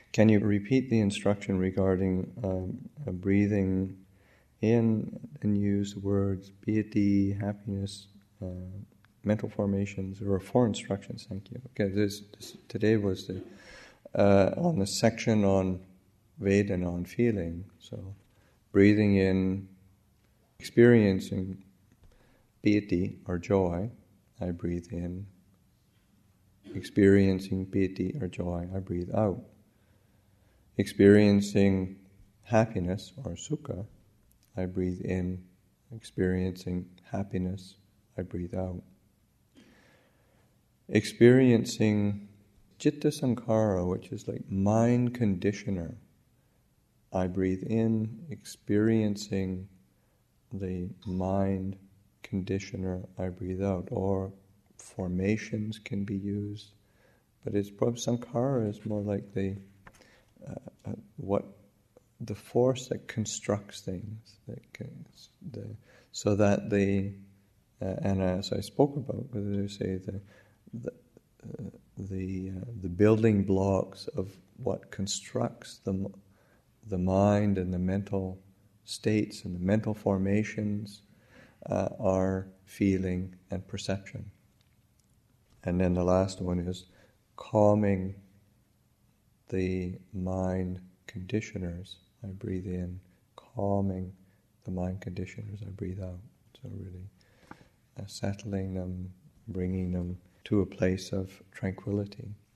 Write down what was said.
Can you repeat the instruction regarding breathing in and use the words piety, happiness, mental formations? There were 4 instructions, thank you. Okay, this today was on the section on Vedana, on feeling. So, breathing in, experiencing piety or joy, I breathe in. Experiencing piety or joy, I breathe out. Experiencing happiness or sukha, I breathe in. Experiencing happiness, I breathe out. Experiencing citta sankhara, which is like mind conditioner, I breathe in. Experiencing the mind conditioner, I breathe out. Or formations can be used, but it's probably sankhara is more like the force that constructs things, so that and as I spoke about, they say the building blocks of what constructs the mind and the mental states and the mental formations are feeling and perception. And then the last one is calming the mind conditioners, I breathe in. Calming the mind conditioners, I breathe out. So really settling them, bringing them to a place of tranquility.